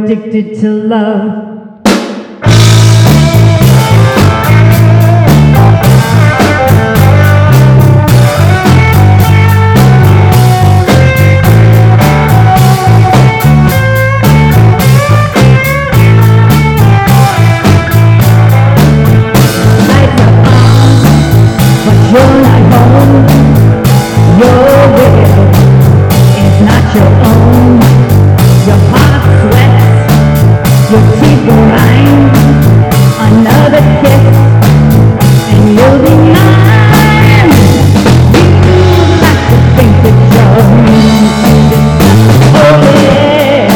addicted to love. You're not home, your will is not your own. Your heart sweats, your teeth grind, another kiss, and you'll be mine. You like to think that you're mean to this. Oh yeah.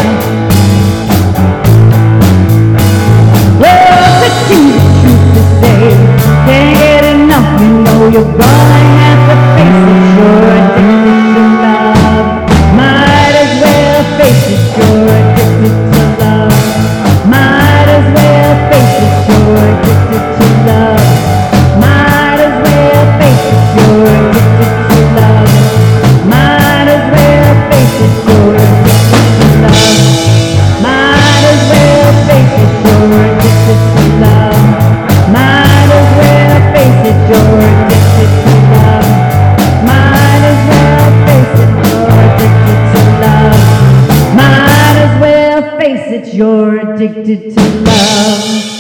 Well, the truth to say, can't get enough, you know you're gonna have to face it. You're addicted to love. Might as well face it. You're addicted to love. Might as well face it. You're addicted to love. Might as well face it. You're addicted to love. Might as well face it. You're addicted to love. Might as well face it. You're addicted to love. Might as well face it. You're addicted to love. Might as well face it. You're addicted to love. Might as well face it. You're addicted to love.